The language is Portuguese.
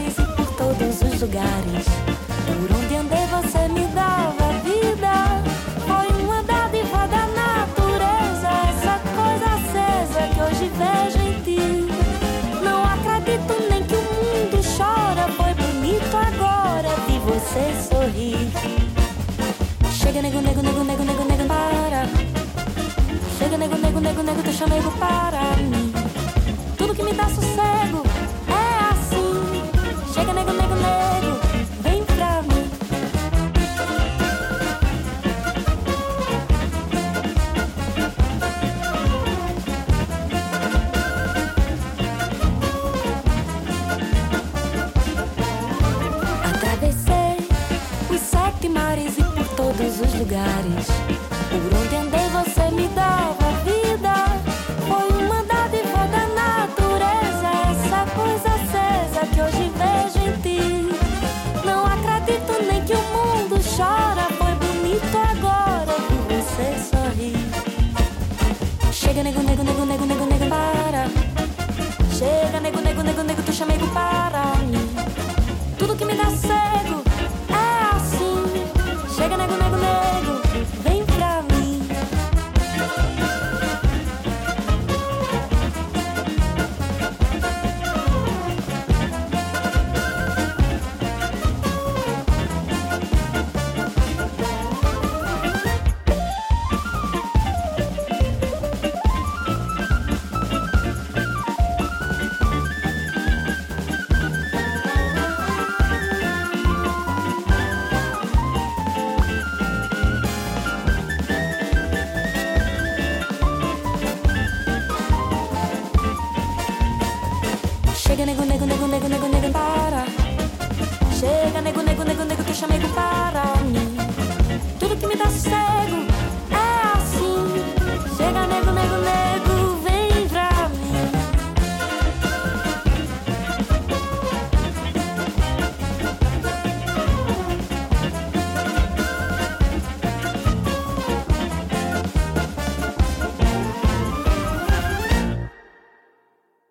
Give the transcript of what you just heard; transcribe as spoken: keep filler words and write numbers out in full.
mares e por todos os lugares. Por onde andei você me dava vida. Foi uma dádiva da natureza, essa coisa acesa que hoje vejo em ti. Não acredito nem que o mundo chora. Foi bonito agora vi você sorrir. Chega nego, nego, nego, nego, nego, nego, para. Chega nego, nego, nego, nego, deixa nego para mim. Tudo que me dá sossego é assim. Chega nego, nego, nego, vem pra mim. Atravessei os sete mares e por todos os lugares. Por onde andei você me dava vida. Foi uma dádiva da natureza, essa coisa acesa que hoje vejo em ti. Não acredito nem que o mundo chora. Foi bonito agora ver você sorrir. Chega nego, nego, nego, nego, nego, nego, para. Chega nego, nego, nego, nego, tu chamego para mim. Tudo que me dá cego é assim. Chega nego, nego, nego, vem pra mim. Chega nego, nego, nego, nego, nego, nego, para. Chega nego, nego, nego, nego, tu chamego para mim. Tudo que me dá sossego